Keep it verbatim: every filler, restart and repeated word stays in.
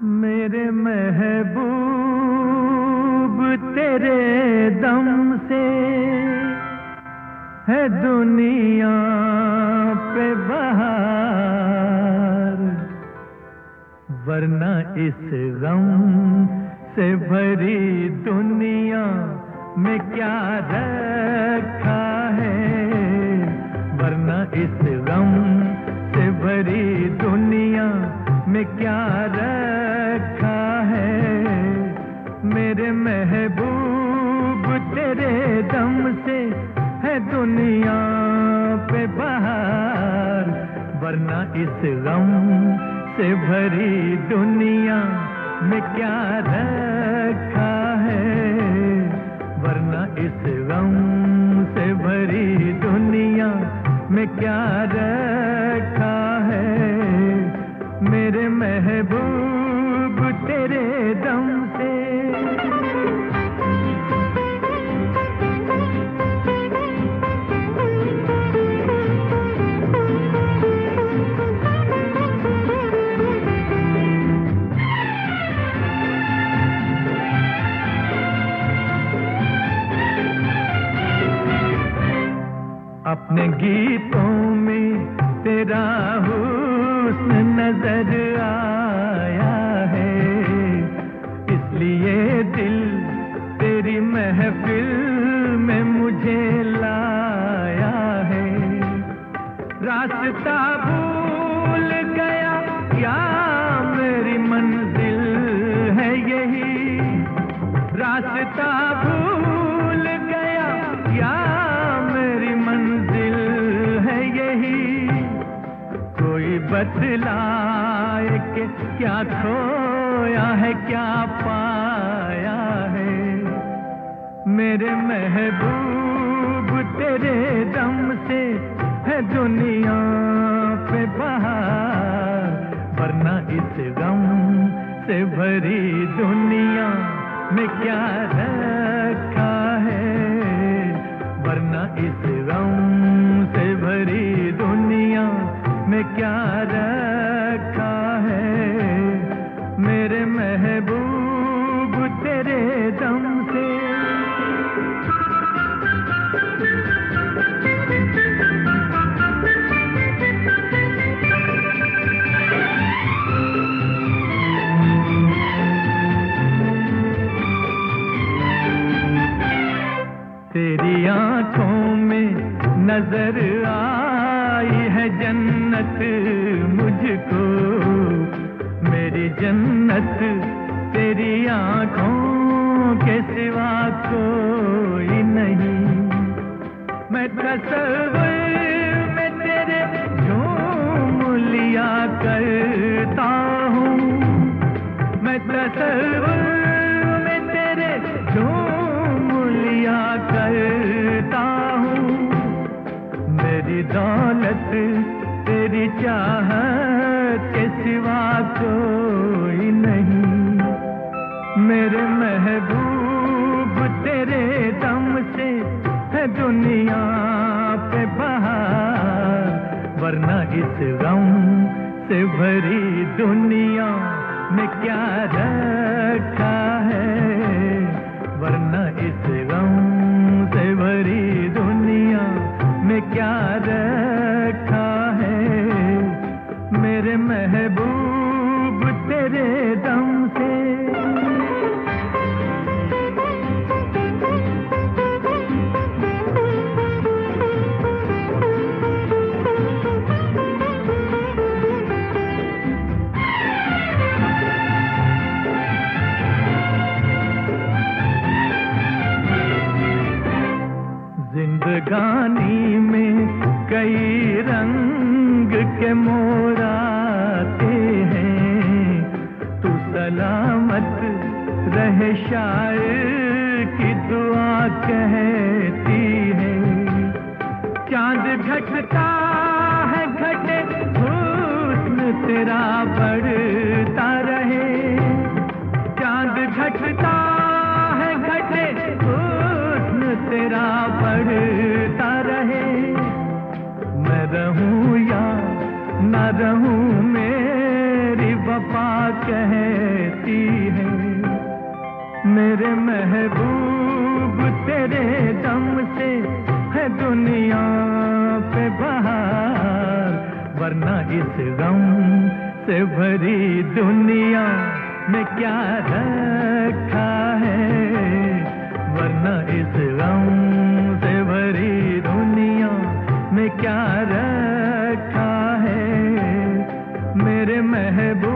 मेरे महबूब तेरे दम से है दुनिया पे बहार, वरना इस गम से भरी दुनिया में क्या रखा है, वरना इस गम से भरी दुनिया में क्या रखा है। मेरे महबूब तेरे दम से है दुनिया पे बहार, वरना इस गम से भरी दुनिया में क्या रखा है, वरना इस गम से भरी दुनिया में क्या रखा है। मेरे महबूब तेरे दम से। अपने गीतों में तेरा हुस्न नजर आया है, इसलिए दिल तेरी महफिल में मुझे लाया है। रास्ता भूल गया क्या मेरी मंजिल है यही, रास्ता भूल गया क्या मेरी मंजिल है यही। कोई बतलाए कि क्या खोया है क्या पाया है। मेरे महबूब तेरे दम से है दुनिया पे बहार, वरना इस गम से भरी दुनिया में क्या रखा है, वरना इस गम से भरी दुनिया में क्या रखा है। मेरे महबूब तेरे दम से। तेरी आंखों में नजर आई है जन्नत मुझको, मेरी जन्नत तेरी आंखों के सिवा कोई नहीं। मैं तसव्वुर में तेरे झूम लिया करता हूँ, मैं तसव्वुर में तेरे झूम लिया करता हूँ। मेरी दौलत तेरी चाहत के सिवा कोई नहीं। मेरे महबूब तेरे दम से है दुनिया पे बहार, वरना इस गम से भरी दुनिया में क्या रखा है, वरना इस गम से भरी दुनिया में क्या रखा है। मेरे महबूब तेरे दम से। जिंदगानी में कई रंग के मोर आते हैं, तू सलामत रहे शायर की दुआ कहती है। चांद घटता है घटे हुस्न तेरा बढ़ता रहे, चांद घटता है घटे हुस्न तेरा बढ़ता रहे। मैं रहूं या न रहूं मेरी वफा कहती है। मेरे महबूब तेरे दम से है दुनिया पे बहार, वरना इस गम से भरी दुनिया में क्या रखा है, वरना इस गम से भरी दुनिया में क्या रखा है। मेरे महबूब